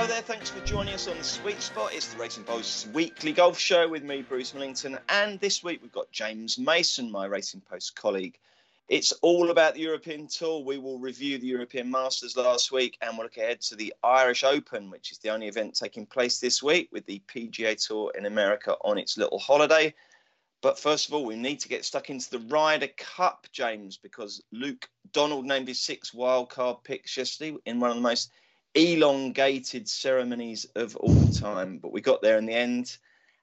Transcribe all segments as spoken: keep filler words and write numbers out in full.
Hello there, thanks for joining us on The Sweet Spot. It's the Racing Post's weekly golf show with me, Bruce Millington, and this week we've got James Mason, my Racing Post colleague. It's all about the European Tour. We will review the European Masters last week and we'll look ahead to the Irish Open, which is the only event taking place this week with the P G A Tour in America on its little holiday. But first of all, we need to get stuck into the Ryder Cup, James, because Luke Donald named his six wildcard picks yesterday in one of the most elongated ceremonies of all time. But we got there in the end.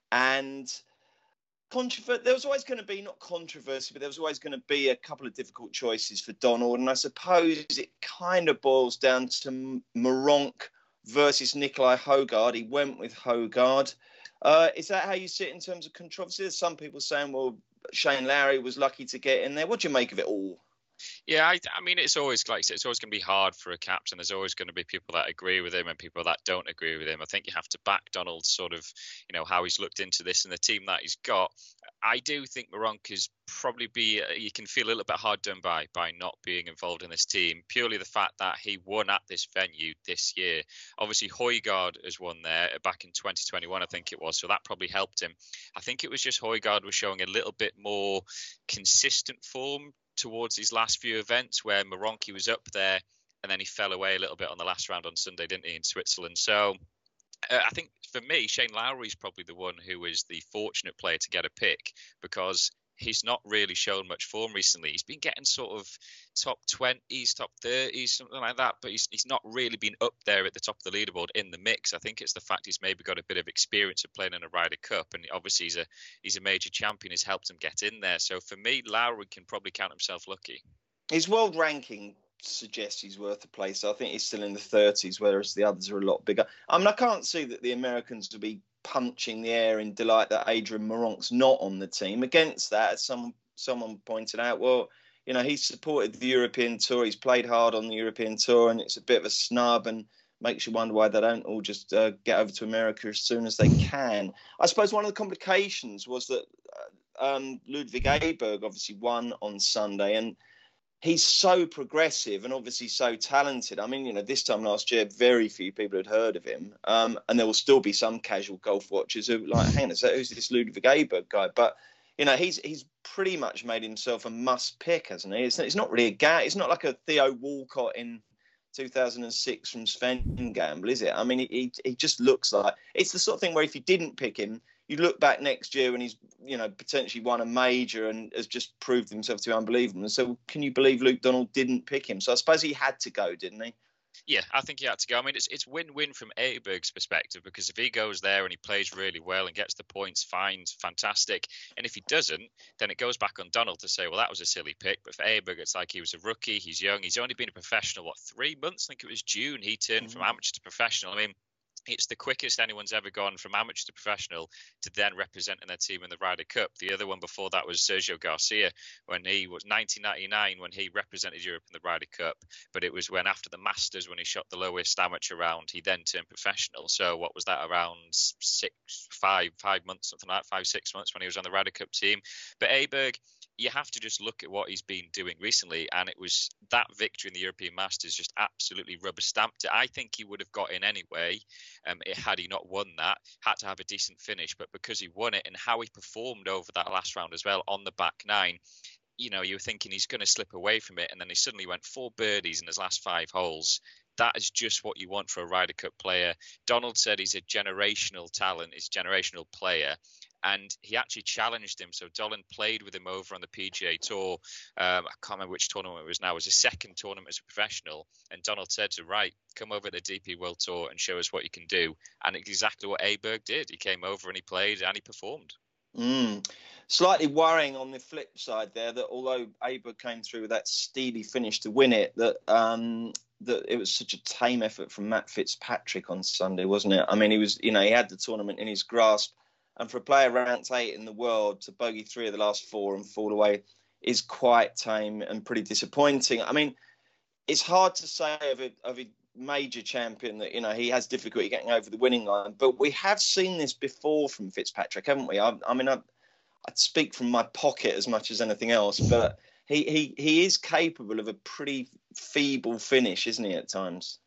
And controvert- there was always going to be, not controversy, but there was always going to be a couple of difficult choices for Donald. And I suppose it kind of boils down to Meronk versus Nicolai Højgaard. He went with Højgaard. Uh, is that how you see it in terms of controversy? There's some people saying, well, Shane Lowry was lucky to get in there. What do you make of it all? Yeah, I, I mean, it's always like it's always going to be hard for a captain. There's always going to be people that agree with him and people that don't agree with him. I think you have to back Donald, sort of, you know, how he's looked into this and the team that he's got. I do think Meronk is probably be, uh, you can feel a little bit hard done by by not being involved in this team. Purely the fact that he won at this venue this year. Obviously, Højgaard has won there back in twenty twenty-one, I think it was. So that probably helped him. I think it was just Højgaard was showing a little bit more consistent form towards his last few events, where Meronk was up there and then he fell away a little bit on the last round on Sunday, didn't he, in Switzerland? So uh, I think for me, Shane Lowry is probably the one who is the fortunate player to get a pick, because he's not really shown much form recently. He's been getting sort of top twenties, top thirties, something like that, but he's he's not really been up there at the top of the leaderboard in the mix. I think it's the fact he's maybe got a bit of experience of playing in a Ryder Cup, and obviously he's a he's a major champion, has helped him get in there. So for me, Lowry can probably count himself lucky. His world ranking suggests he's worth a place. I think he's still in the thirties, whereas the others are a lot bigger. I mean, I can't see that the Americans will be punching the air in delight that Adrian Meronk's not on the team. Against that, as some, someone pointed out, well, you know, he's supported the European Tour. He's played hard on the European Tour, and it's a bit of a snub and makes you wonder why they don't all just uh, get over to America as soon as they can. I suppose one of the complications was that uh, um, Ludwig Aberg obviously won on Sunday, and he's so progressive and obviously so talented. I mean, you know, this time last year, very few people had heard of him. Um, and there will still be some casual golf watchers who are like, hang on, so who's this Ludwig Aberg guy? But, you know, he's he's pretty much made himself a must pick, hasn't he? It's, it's not really a guy. It's not like a Theo Walcott in two thousand six from Sven Gamble, is it? I mean, he, he just looks like, it's the sort of thing where if you didn't pick him, you look back next year and he's, you know, potentially won a major and has just proved himself to be unbelievable. And so can you believe Luke Donald didn't pick him? So I suppose he had to go, didn't he? Yeah, I think he had to go. I mean, it's it's win-win from Aberg's perspective, because if he goes there and he plays really well and gets the points, fine, fantastic. And if he doesn't, then it goes back on Donald to say, well, that was a silly pick. But for Aberg, it's like he was a rookie. He's young. He's only been a professional, what, three months? I think it was June. He turned mm-hmm. from amateur to professional. I mean, it's the quickest anyone's ever gone from amateur to professional to then representing their team in the Ryder Cup. The other one before that was Sergio Garcia, when he was nineteen ninety-nine, when he represented Europe in the Ryder Cup. But it was when after the Masters, when he shot the lowest amateur round, he then turned professional. So what was that, around six, five, five months, something like that, five, six months when he was on the Ryder Cup team. But Aberg, you have to just look at what he's been doing recently, and it was that victory in the European Masters just absolutely rubber stamped it. I think he would have got in anyway, um, it, had he not won that, had to have a decent finish, but because he won it and how he performed over that last round as well on the back nine, you know, you were thinking he's going to slip away from it, and then he suddenly went four birdies in his last five holes. That is just what you want for a Ryder Cup player. Donald said he's a generational talent, he's a generational player. And he actually challenged him. So Dolan played with him over on the P G A Tour. Um, I can't remember which tournament it was now. It was his second tournament as a professional. And Donald said to, right, come over to the D P World Tour and show us what you can do. And exactly what Aberg did. He came over and he played and he performed. Mm. Slightly worrying on the flip side there that although Aberg came through with that steely finish to win it, that um, that it was such a tame effort from Matt Fitzpatrick on Sunday, wasn't it? I mean, he was, you know, he had the tournament in his grasp. And for a player ranked eight in the world to bogey three of the last four and fall away is quite tame and pretty disappointing. I mean, it's hard to say of a, of a major champion that, you know, he has difficulty getting over the winning line. But we have seen this before from Fitzpatrick, haven't we? I, I mean, I, I'd speak from my pocket as much as anything else, but he, he, he is capable of a pretty feeble finish, isn't he, at times?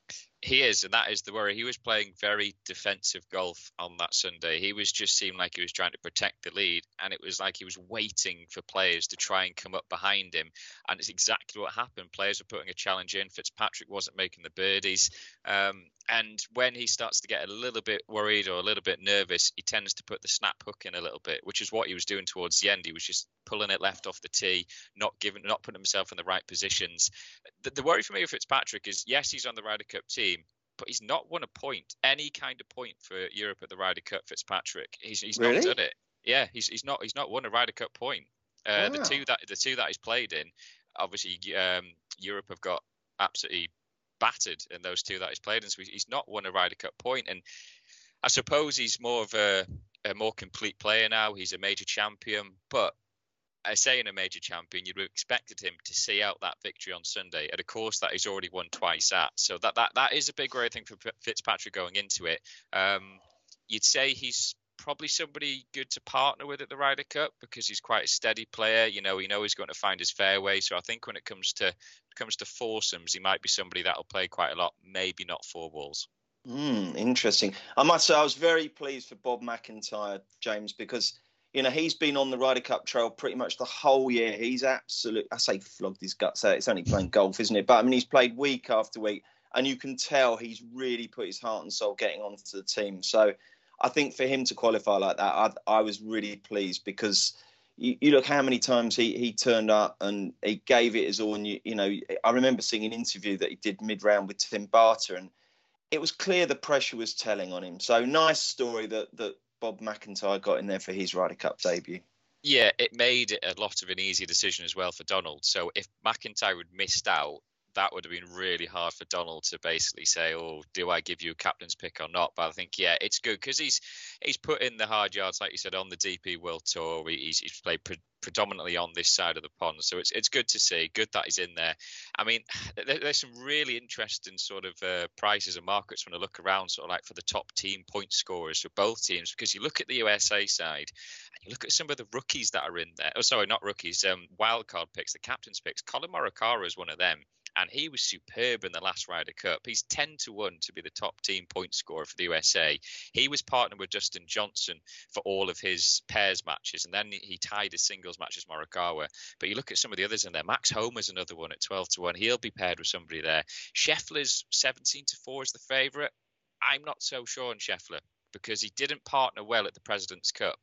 He is, and that is the worry. He was playing very defensive golf on that Sunday. He was just seemed like he was trying to protect the lead, and it was like he was waiting for players to try and come up behind him. And it's exactly what happened. Players were putting a challenge in. Fitzpatrick wasn't making the birdies. Um, and when he starts to get a little bit worried or a little bit nervous, he tends to put the snap hook in a little bit, which is what he was doing towards the end. He was just pulling it left off the tee, not giving, not putting himself in the right positions. The, the worry for me with Fitzpatrick is, yes, he's on the Ryder Cup team, but he's not won a point, any kind of point for Europe at the Ryder Cup. Fitzpatrick, he's he's Really? not done it. Yeah, he's he's not he's not won a Ryder Cup point. Uh, Wow. The two that the two that he's played in, obviously, um, Europe have got absolutely battered in those two that he's played in. So he's not won a Ryder Cup point, and I suppose he's more of a, a more complete player now. He's a major champion, but I say in a major champion, you'd have expected him to see out that victory on Sunday at a course that he's already won twice at. So that that that is a big worry, I think, for Fitzpatrick going into it. Um, you'd say he's probably somebody good to partner with at the Ryder Cup because he's quite a steady player. You know, you know he's going to find his fairway. So I think when it comes to comes to foursomes, he might be somebody that'll play quite a lot. Maybe not four balls. Mm, interesting. I must say I was very pleased for Bob McIntyre, James, because you know, he's been on the Ryder Cup trail pretty much the whole year. He's absolutely, I say flogged his guts out. It's only playing golf, isn't it? But I mean, he's played week after week, and you can tell he's really put his heart and soul getting onto the team. So I think for him to qualify like that, I, I was really pleased because you, you look how many times he, he turned up and he gave it his all. And, you, you know, I remember seeing an interview that he did mid-round with Tim Barter, and it was clear the pressure was telling on him. So nice story that that Bob McIntyre got in there for his Ryder Cup debut. Yeah, it made it a lot of an easier decision as well for Donald. So if McIntyre had missed out, that would have been really hard for Donald to basically say, oh, do I give you a captain's pick or not? But I think, yeah, it's good because he's he's put in the hard yards, like you said, on the D P World Tour. He's, he's played pre- predominantly on this side of the pond. So it's it's good to see, good that he's in there. I mean, there, there's some really interesting sort of uh, prices and markets when I look around, sort of like for the top team point scorers for both teams, because you look at the U S A side and you look at some of the rookies that are in there. Oh, sorry, not rookies, um, wildcard picks, the captain's picks. Colin Morikawa is one of them. And he was superb in the last Ryder Cup. He's ten to one to be the top team point scorer for the U S A. He was partnered with Dustin Johnson for all of his pairs matches, and then he tied his singles matches Morikawa. But you look at some of the others in there. Max Homa's another one at twelve to one. He'll be paired with somebody there. Scheffler's seventeen to four is the favourite. I'm not so sure on Scheffler because he didn't partner well at the President's Cup.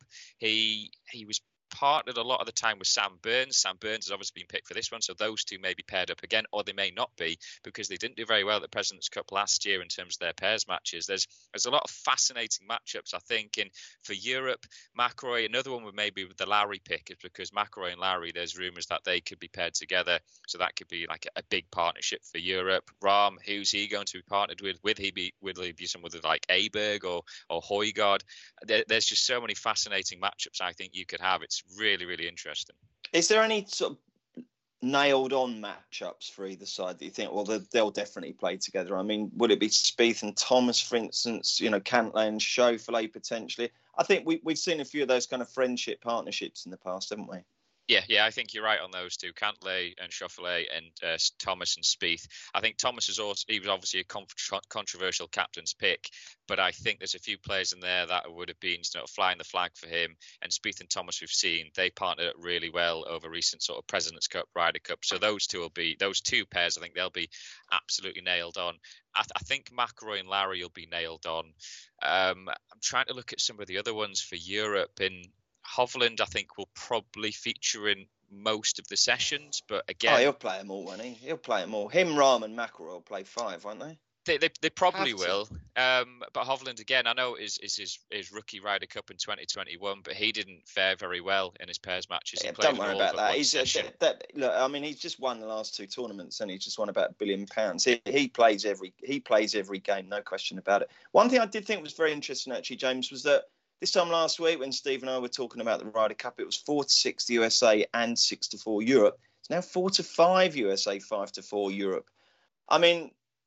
He he was partnered a lot of the time with Sam Burns. Sam Burns has obviously been picked for this one, so those two may be paired up again, or they may not be because they didn't do very well at the President's Cup last year in terms of their pairs matches. There's there's a lot of fascinating matchups, I think, and for Europe, McIlroy, another one would maybe with the Lowry pick is because McIlroy and Lowry, there's rumours that they could be paired together, so that could be like a, a big partnership for Europe. Rahm, who's he going to be partnered with? Would he be would he be someone with like Aberg or or Højgaard? There, there's just so many fascinating matchups I think you could have. It's really, really interesting. Is there any sort of nailed on matchups for either side that you think, well, they'll definitely play together? I mean, would it be Spieth and Thomas, for instance, you know, Cantlay and Schauffele potentially? I think we, we've seen a few of those kind of friendship partnerships in the past, haven't we? Yeah, yeah, I think you're right on those two, Cantlay and Schauffele and uh, Thomas and Spieth. I think Thomas is also, he was obviously a con- controversial captain's pick, but I think there's a few players in there that would have been, you know, flying the flag for him. And Spieth and Thomas, we've seen, they partnered up really well over recent sort of President's Cup, Ryder Cup. So those two will be, those two pairs, I think they'll be absolutely nailed on. I, th- I think McIlroy and Lowry will be nailed on. Um, I'm trying to look at some of the other ones for Europe. In Hovland, I think, will probably feature in most of the sessions, but again, oh, he'll play them all, won't he? He'll play them all. Him, Rahm, and McIlroy will play five, won't they? They they, they probably will. Um, but Hovland again, I know is is his, his rookie Ryder Cup in twenty twenty-one, but he didn't fare very well in his pairs matches. He Yeah, played don't worry all about but that. one He's uh, session. that, that, look. I mean, he's just won the last two tournaments, and he's just won about a billion pounds. He, he plays every he plays every game, no question about it. One thing I did think was very interesting, actually, James, was that this time last week when Steve and I were talking about the Ryder Cup, it was four to six the U S A and six to four Europe. It's now four to five U S A, five to four Europe. I mean,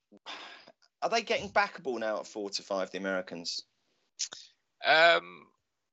are they getting backable now at four to five, the Americans? Um,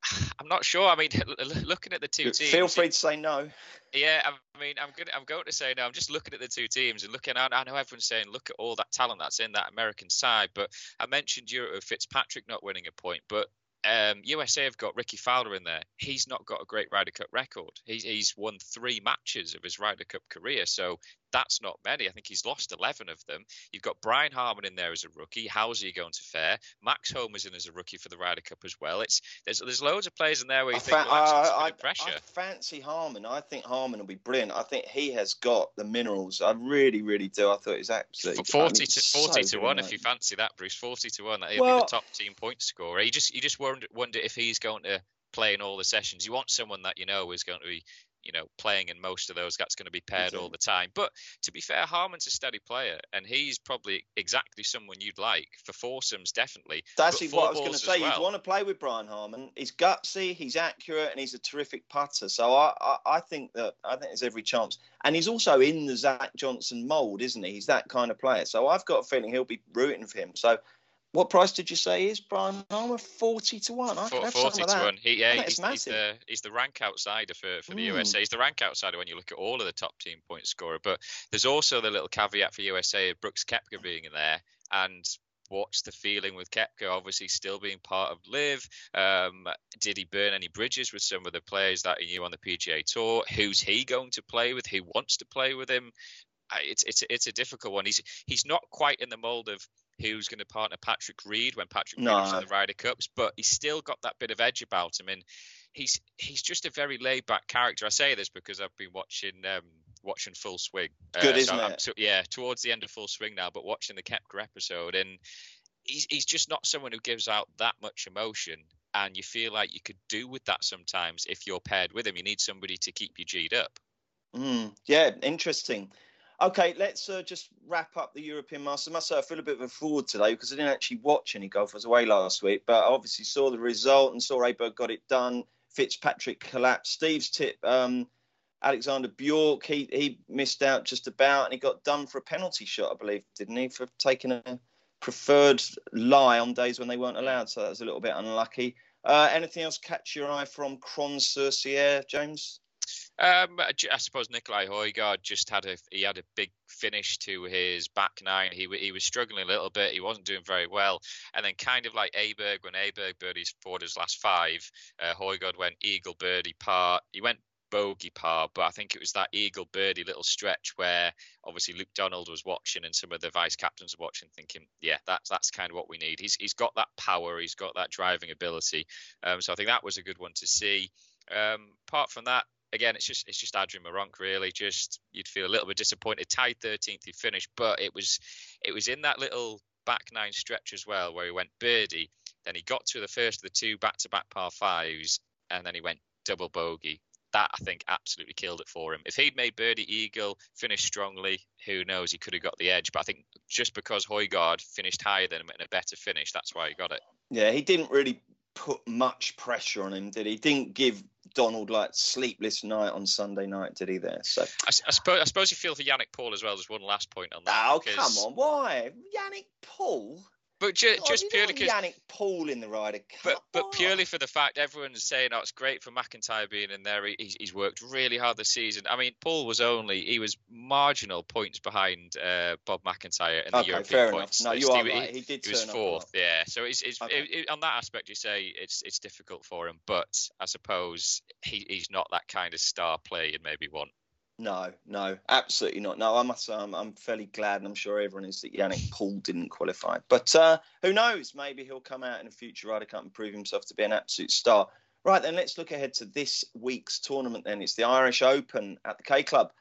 I'm not sure. I mean, looking at the two teams, feel free to say no. Yeah, I mean, I'm going. I'm going to say no. I'm just looking at the two teams and looking. I know everyone's saying, look at all that talent that's in that American side. But I mentioned Euro Fitzpatrick not winning a point, but um, U S A have got Ricky Fowler in there. He's not got a great Ryder Cup record. He's he's won three matches of his Ryder Cup career, so that's not many. I think he's lost eleven of them. You've got Brian Harman in there as a rookie. How's he going to fare? Max Homer's in as a rookie for the Ryder Cup as well. It's there's there's loads of players in there where you I think, fa- well, that's I, a bit of pressure. I, I fancy Harman. I think Harman will be brilliant. I think he has got the minerals. I really, really do. I thought it was absolutely forty I mean, to forty so to one. good, If you fancy that, Bruce, forty to one. He'll well, be the top team point scorer. You just you just wonder, wonder if he's going to play in all the sessions. You want someone that you know is going to be, you know, playing in most of those. That's going to be paired all the time. But to be fair, Harman's a steady player, and he's probably exactly someone you'd like for foursomes, definitely. That's what I was going to say. Well. You'd want to play with Brian Harman. He's gutsy, he's accurate, and he's a terrific putter. So I, I, I think that I think there's every chance. And he's also in the Zach Johnson mould, isn't he? He's that kind of player. So I've got a feeling he'll be rooting for him. So. What price did you say is Brian Harman? Forty to one. I could have forty some of to that. one. He, yeah, he's, he's, the, he's the rank outsider for, for the mm. U S A. He's the rank outsider when you look at all of the top team point scorer. But there's also the little caveat for U S A of Brooks Koepka being in there. And what's the feeling with Koepka obviously still being part of Liv? Um, did he burn any bridges with some of the players that he knew on the P G A Tour? Who's he going to play with? Who wants to play with him? It's it's it's a difficult one. He's he's not quite in the mold of who's going to partner Patrick Reed when Patrick no. Reed was in the Ryder Cups, but he's still got that bit of edge about him, and he's he's just a very laid back character. I say this because I've been watching um, watching Full Swing. Good, uh, isn't so it? I'm to, yeah, towards the end of Full Swing now, but watching the Koepka episode, and he's he's just not someone who gives out that much emotion. And you feel like you could do with that sometimes if you're paired with him. You need somebody to keep you G'd up. Mm, yeah, interesting. Okay, let's uh, just wrap up the European Masters. I must say, I feel a bit of a fraud today because I didn't actually watch any golf. I was away last week, but I obviously saw the result and saw Aberg got it done. Fitzpatrick collapsed. Steve's tip, um, Alexander Bjork, he, he missed out just about, and he got done for a penalty shot, I believe, didn't he, for taking a preferred lie on days when they weren't allowed. So that was a little bit unlucky. Uh, anything else catch your eye from Cron-sur-Sierre, James? Um, I suppose Nicolai Højgaard just had a he had a big finish to his back nine. He he was struggling a little bit. He wasn't doing very well, and then kind of like Aberg, when Aberg birdies four his last five, uh, Højgaard went eagle birdie par. He went bogey par, but I think it was that eagle birdie little stretch where obviously Luke Donald was watching and some of the vice captains were watching, thinking, yeah, that's that's kind of what we need. He's he's got that power, he's got that driving ability. Um, so I think that was a good one to see. Um, apart from that. Again, it's just it's just Adrian Meronk really. Just you'd feel a little bit disappointed. Tied thirteenth, he finished, but it was it was in that little back nine stretch as well where he went birdie. Then he got to the first of the two back-to-back par fives, and then he went double bogey. That I think absolutely killed it for him. If he'd made birdie eagle, finished strongly, who knows? He could have got the edge. But I think just because Højgaard finished higher than him and a better finish, that's why he got it. Yeah, he didn't really put much pressure on him, did he? He didn't give Donald like sleepless night on Sunday night, did he? There, so I, I suppose I suppose you feel for Yannick Paul as well. There's one last point on that. Oh, because... come on, why Yannick Paul? But ju- God, just purely because Yannick Paul in the Ryder Cup. But but purely for the fact everyone's saying, oh, it's great for McIntyre being in there. He, he's, he's worked really hard this season. I mean, Paul was only he was marginal points behind uh, Bob McIntyre in the okay, European fair points. Enough. No, list. you are he, right. He did. He was turn fourth. Up yeah. So it's, it's okay. it, it, on that aspect, you say it's it's difficult for him. But I suppose he, he's not that kind of star player you'd maybe want. No, no, absolutely not. No, I must say I'm, I'm fairly glad, and I'm sure everyone is, that Yannick Paul didn't qualify. But uh, who knows? Maybe he'll come out in a future Ryder Cup and prove himself to be an absolute star. Right, then let's look ahead to this week's tournament then. It's the Irish Open at the K Club.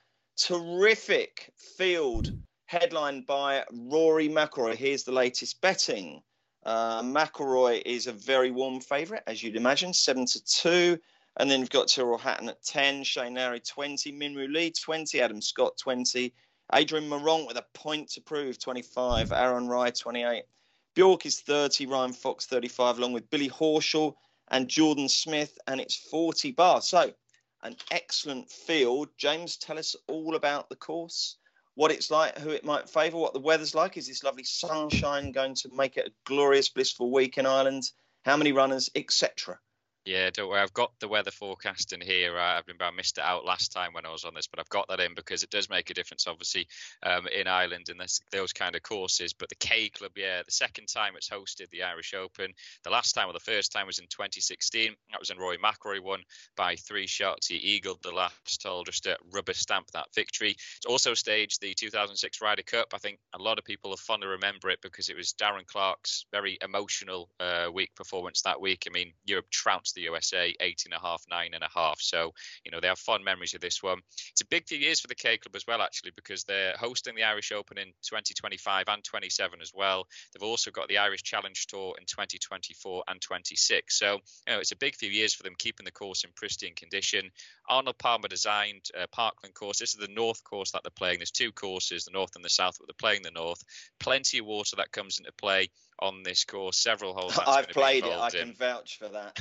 Terrific field headlined by Rory McIlroy. Here's the latest betting. Uh, McIlroy is a very warm favourite, as you'd imagine, seven to two. And then you've got Tyrrell Hatton at ten, Shane Lowry twenty, Minwoo Lee twenty, Adam Scott twenty, Adrian Meronk with a point to prove twenty-five, Aaron Rai twenty-eight, Bjork is thirty, Ryan Fox thirty-five, along with Billy Horschel and Jordan Smith, and it's forty bars. So an excellent field. James, tell us all about the course, what it's like, who it might favour, what the weather's like. Is this lovely sunshine going to make it a glorious, blissful week in Ireland? How many runners, et cetera? Yeah, don't worry. I've got the weather forecast in here. Uh, I've been, I missed it out last time when I was on this, but I've got that in because it does make a difference, obviously, um, in Ireland and this, those kind of courses. But the K Club, yeah, the second time it's hosted the Irish Open. The last time or the first time was in twenty sixteen. That was when Rory McIlroy won by three shots. He eagled the last hole just to rubber stamp that victory. It's also staged the two thousand six Ryder Cup. I think a lot of people will fondly remember it because it was Darren Clarke's very emotional uh, week performance that week. I mean, Europe trounced the U S A eight and a half, nine and a half. So, you know, they have fond memories of this one. It's a big few years for the K Club as well, actually, because they're hosting the Irish Open in twenty twenty-five and twenty-seven as well. They've also got the Irish Challenge Tour in twenty twenty-four and twenty-six. So, you know, it's a big few years for them keeping the course in pristine condition. Arnold Palmer designed uh, Parkland course. This is the North course that they're playing. There's two courses, the North and the South, but they're playing the North. Plenty of water that comes into play on this course. Several holes. I've played it. I can in. vouch for that.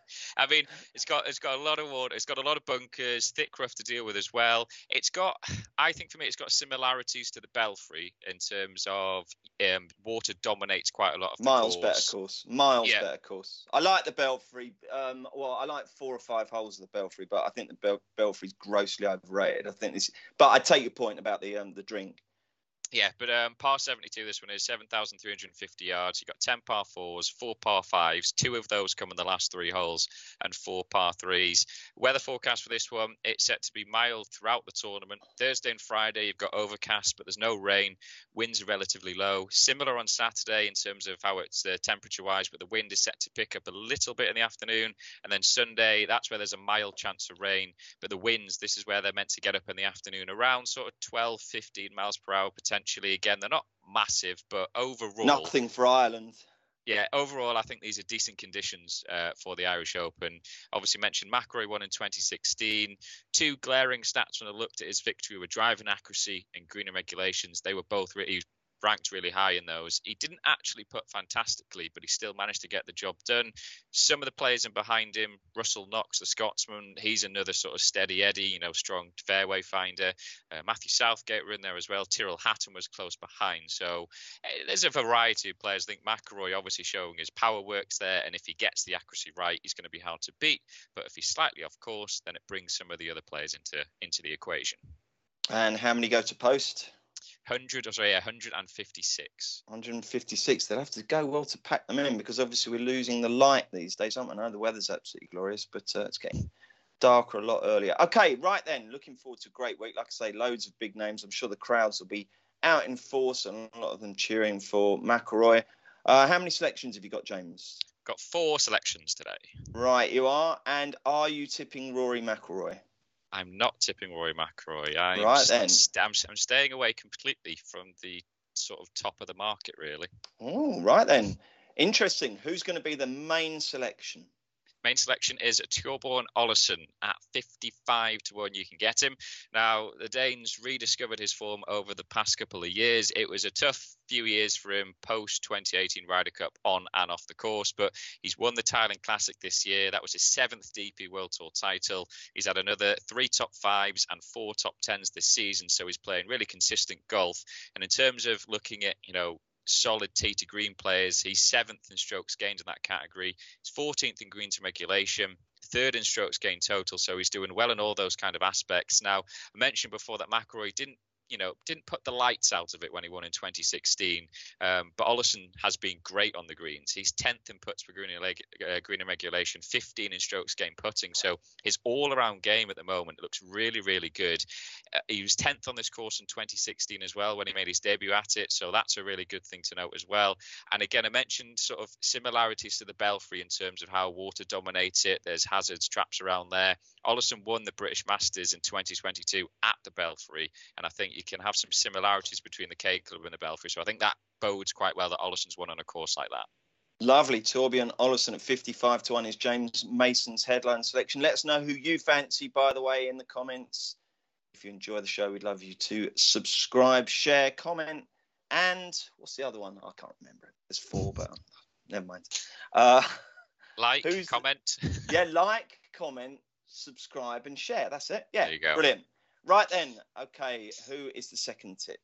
I mean, it's got it's got a lot of water. It's got a lot of bunkers, thick rough to deal with as well. It's got, I think for me, it's got similarities to the Belfry in terms of um, water dominates quite a lot of the miles course. better course. Miles yeah. better course. I like the Belfry. Um, well, I like four or five holes of the Belfry, but I think the Bel- Belfry's grossly overrated. I think this, but I take your point about the um the drink. Yeah, but um, par seventy-two, this one is seven thousand three hundred fifty yards. You've got ten par fours, four par fives. Two of those come in the last three holes and four par threes. Weather forecast for this one, it's set to be mild throughout the tournament. Thursday and Friday, you've got overcast, but there's no rain. Winds are relatively low. Similar on Saturday in terms of how it's uh, temperature-wise, but the wind is set to pick up a little bit in the afternoon. And then Sunday, that's where there's a mild chance of rain. But the winds, this is where they're meant to get up in the afternoon, around sort of twelve, fifteen miles per hour potentially. Again, they're not massive, but overall, nothing for Ireland. Yeah, overall, I think these are decent conditions uh, for the Irish Open. Obviously, mentioned McIlroy won in twenty sixteen. Two glaring stats when I looked at his victory were driving accuracy and green and regulations. They were both really ranked really high in those. He didn't actually putt fantastically, but he still managed to get the job done. Some of the players in behind him, Russell Knox, the Scotsman, he's another sort of steady Eddie, you know, strong fairway finder. Uh, Matthew Southgate were in there as well. Tyrrell Hatton was close behind. So uh, there's a variety of players. I think McIlroy obviously showing his power works there, and if he gets the accuracy right, he's going to be hard to beat. But if he's slightly off course, then it brings some of the other players into into the equation. And how many go to post? one hundred, or sorry, yeah, one hundred fifty-six. one hundred fifty-six. They'll have to go well to pack them in because obviously we're losing the light these days, aren't we? I know the weather's absolutely glorious, but uh, it's getting darker a lot earlier. Okay, right then. Looking forward to a great week. Like I say, loads of big names. I'm sure the crowds will be out in force and a lot of them cheering for McIlroy. Uh, how many selections have you got, James? Got four selections today. Right, you are. And are you tipping Rory McIlroy? I'm not tipping Rory McIlroy. I'm, right then. I'm, I'm staying away completely from the sort of top of the market, really. Oh, right then. Interesting. Who's going to be the main selection? Main selection is Thorbjørn Olesen at fifty-five to one. You can get him. Now, the Danes rediscovered his form over the past couple of years. It was a tough few years for him post twenty eighteen Ryder Cup on and off the course, but he's won the Thailand Classic this year. That was his seventh D P World Tour title. He's had another three top fives and four top tens this season, so he's playing really consistent golf. And in terms of looking at, you know, solid tee to green players, he's seventh in strokes gained in that category. He's fourteenth in greens to regulation, third in strokes gained total, so he's doing well in all those kind of aspects. Now, I mentioned before that McIlroy didn't you know, didn't put the lights out of it when he won in twenty sixteen. Um, but Olesen has been great on the greens. He's tenth in putts for green and, leg, uh, green and regulation, fifteen in strokes gained putting. So his all-around game at the moment looks really, really good. Uh, he was tenth on this course in twenty sixteen as well when he made his debut at it. So that's a really good thing to note as well. And again, I mentioned sort of similarities to the Belfry in terms of how water dominates it. There's hazards, traps around there. Olesen won the British Masters in twenty twenty-two at the Belfry, and I think you can have some similarities between the K Club and the Belfry. So I think that bodes quite well that Olesen's won on a course like that. Lovely. Thorbjørn Olesen at fifty-five to one is James Mason's headline selection. Let us know who you fancy, by the way, in the comments. If you enjoy the show, we'd love you to subscribe, share, comment, and what's the other one? I can't remember it. There's four, but um, never mind. Uh, like, comment. Yeah, like, comment, subscribe, and share. That's it. Yeah, there you go. Brilliant. Right then. Okay, who is the second tip?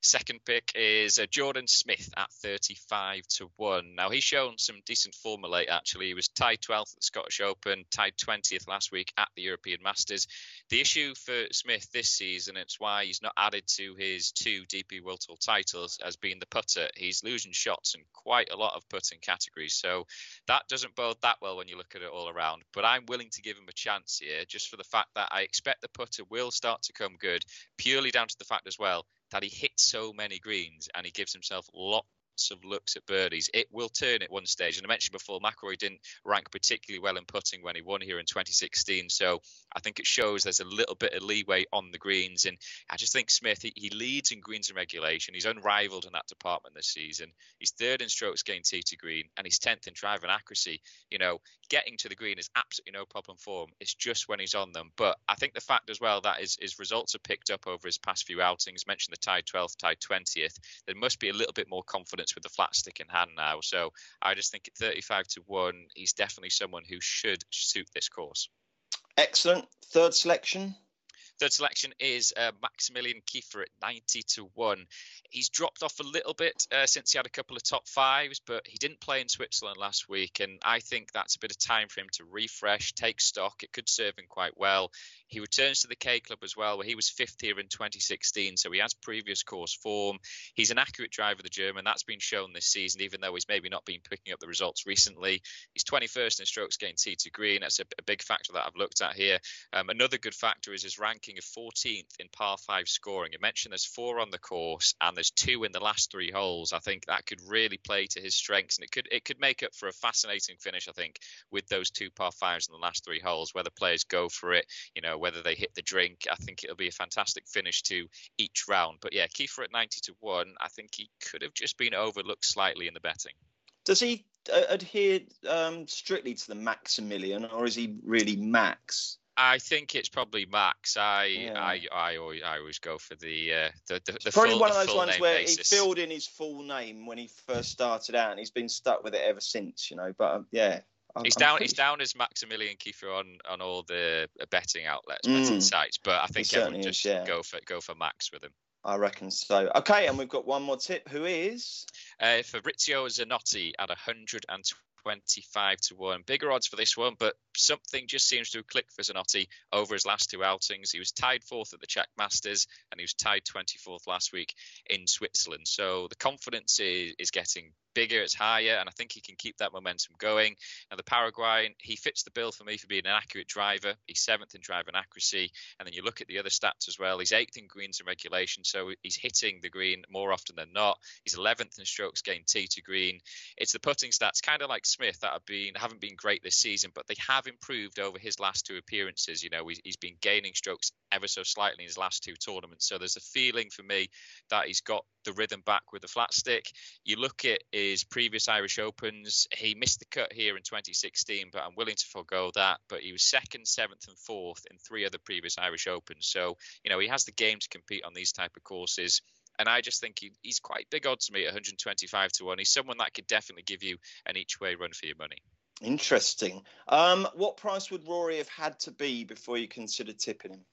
Second pick is uh, Jordan Smith at thirty-five to one. Now, he's shown some decent form of late, actually. He was tied twelfth at the Scottish Open, tied twentieth last week at the European Masters. The issue for Smith this season, it's why he's not added to his two D P World Tour titles, has been the putter. He's losing shots in quite a lot of putting categories. So that doesn't bode that well when you look at it all around. But I'm willing to give him a chance here, just for the fact that I expect the putter will start to come good, purely down to the fact as well that he hits so many greens and he gives himself lots of looks at birdies. It will turn at one stage. And I mentioned before, McIlroy didn't rank particularly well in putting when he won here in twenty sixteen. So I think it shows there's a little bit of leeway on the greens. And I just think Smith, he, he leads in greens and regulation. He's unrivaled in that department this season. He's third in strokes gained tee to green, and he's tenth in drive and accuracy. You know, getting to the green is absolutely no problem for him. It's just when he's on them. But I think the fact as well that his, his results are picked up over his past few outings, mentioned the tied twelfth, tied twentieth, there must be a little bit more confidence with the flat stick in hand now. So I just think at thirty-five to one, he's definitely someone who should suit this course. Excellent. Third selection. Third selection is uh, Maximilian Kiefer at ninety to one. He's dropped off a little bit uh, since he had a couple of top fives, but he didn't play in Switzerland last week. And I think that's a bit of time for him to refresh, take stock. It could serve him quite well. He returns to the K Club as well, where he was fifth here in twenty sixteen. So he has previous course form. He's an accurate driver, the German. That's been shown this season, even though he's maybe not been picking up the results recently. He's twenty-first in strokes gained tee to green. That's a, a big factor that I've looked at here. Um, another good factor is his ranking of fourteenth in par five scoring. I mentioned there's four on the course and there's two in the last three holes. I think that could really play to his strengths, and it could it could make up for a fascinating finish, I think, with those two par fives in the last three holes, whether players go for it, you know, whether they hit the drink. I think it'll be a fantastic finish to each round. But yeah, Kiefer at ninety to one, I think he could have just been overlooked slightly in the betting. Does he uh, adhere um, strictly to the Maximilian, or is he really Max? I think it's probably Max. I Yeah. I I always I always go for the uh, the the, the Probably full, one of the those full ones name where basis. he filled in his full name when he first started out, and he's been stuck with it ever since. You know, but um, yeah. I'm, He's I'm down. pretty He's down as Maximilian Kiefer on, on all the betting outlets, Mm. betting sites. But I think He everyone certainly is, just yeah. go for go for Max with him. I reckon so. Okay, and we've got one more tip. Who is? Uh, Fabrizio Zanotti at one hundred twenty-five to one. Bigger odds for this one, but something just seems to have clicked for Zanotti over his last two outings. He was tied fourth at the Czech Masters, and he was tied twenty-fourth last week in Switzerland. So the confidence is, is getting bigger, it's higher, and I think he can keep that momentum going. Now, the Paraguayan, he fits the bill for me for being an accurate driver. He's seventh in drive and accuracy, and then you look at the other stats as well. He's eighth in greens and regulation, so he's hitting the green more often than not. He's eleventh in strokes gained tee to green. It's the putting stats, kind of like Smith, that have been haven't been great this season, but they have improved over his last two appearances. You know, he's, he's been gaining strokes ever so slightly in his last two tournaments. So there's a feeling for me that he's got the rhythm back with the flat stick. You look at his previous Irish Opens, he missed the cut here in twenty sixteen, but I'm willing to forego that. But he was second, seventh and fourth in three other previous Irish Opens. So, you know, he has the game to compete on these type of courses. And I just think he, he's quite big odds to me at one hundred twenty-five to one. He's someone that could definitely give you an each way run for your money. Interesting. Um, what price would Rory have had to be before you consider tipping him?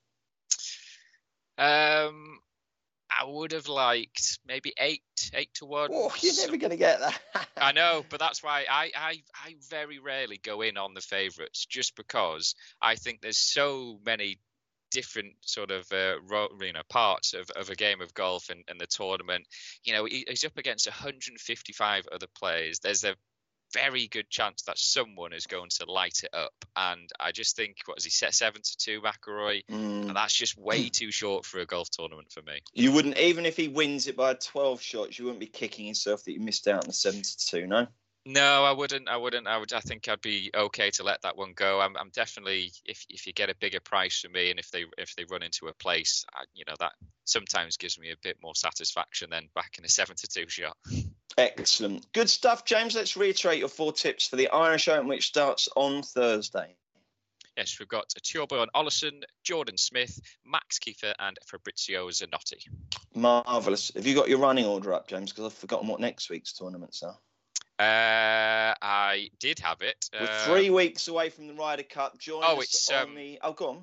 Um, I would have liked maybe eight, eight to one. Oh, you're never going to get that. I know, but that's why I, I, I very rarely go in on the favourites, just because I think there's so many different sort of uh, ro- you know parts of, of a game of golf and, and the tournament. You know, he, he's up against one hundred fifty-five other players. There's a very good chance that someone is going to light it up, and I just think, what has he set, seven to two McIlroy, Mm. and that's just way too short for a golf tournament for me. You wouldn't, even if he wins it by twelve shots, you wouldn't be kicking yourself that you missed out on the seven to two, no? No, I wouldn't. I wouldn't. I would. I think I'd be okay to let that one go. I'm. I'm definitely. If if you get a bigger price for me, and if they if they run into a place, I, you know, that sometimes gives me a bit more satisfaction than back in a seven to two shot. Excellent. Good stuff, James. Let's reiterate your four tips for the Irish Open, which starts on Thursday. Yes, we've got Thorbjørn Olesen, Jordan Smith, Max Kiefer, and Fabrizio Zanotti. Marvellous. Have you got your running order up, James? Because I've forgotten what next week's tournaments are. Uh, I did have it. We're Uh, three weeks away from the Ryder Cup. Join oh, us it's, on um, the... Oh, go on.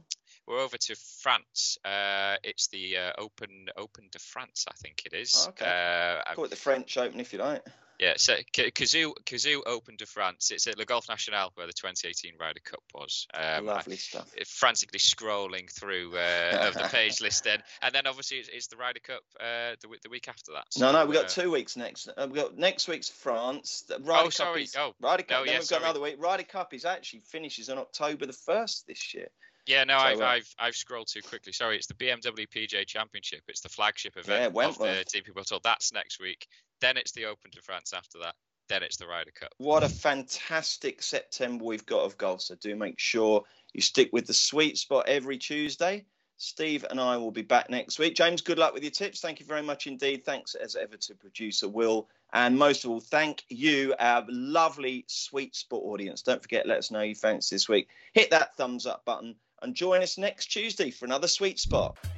we're over to France. Uh, it's the uh, Open Open de France, I think it is. Okay. Uh, Call it the French Open if you like. Yeah, so K- Kazoo Kazoo Open de France. It's at Le Golf National where the twenty eighteen Ryder Cup was. Um, Lovely I, stuff. Frantically scrolling through uh, of the page list then, and then obviously it's, it's the Ryder Cup uh, the the week after that. So, no, no, we've got uh, two weeks next. Uh, we've got next week's France. The Ryder oh, Cup sorry. Is, oh, Ryder Cup. no, then yeah, we've sorry. got another week. Ryder Cup is actually finishes on October the first this year. Yeah, no, so, I've, uh, I've I've scrolled too quickly. Sorry, it's the B M W P G A Championship. It's the flagship event Yeah, of Wentworth. the T P World Tour. That's next week. Then it's the Open de France after that. Then it's the Ryder Cup. What a fantastic September we've got of golf. So do make sure you stick with the sweet spot every Tuesday. Steve and I will be back next week. James, good luck with your tips. Thank you very much indeed. Thanks as ever to producer Will. And most of all, thank you, our lovely Sweet Spot audience. Don't forget, let us know you fancy this week. Hit that thumbs up button and join us next Tuesday for another Sweet Spot.